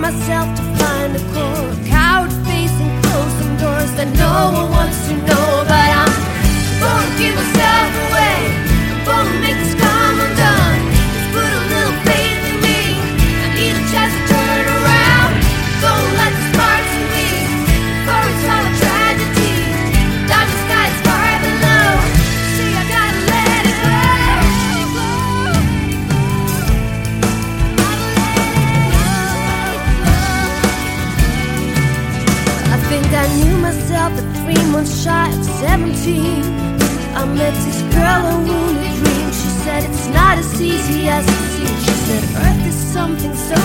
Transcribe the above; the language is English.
myself to find a core, a coward facing closing doors that no one wants to know. But I'm gonna give myself away, I'm gonna make this come undone. Just put a little faith in me, I need a chance to turn around. Don't let this part to me before it's all a tragedy. Diamond sky is far below, see I gotta let it go. I think I knew myself at 3 months shy of 17. I met this girl, a wounded dream. She said it's not as easy as it seems. She said Earth is something so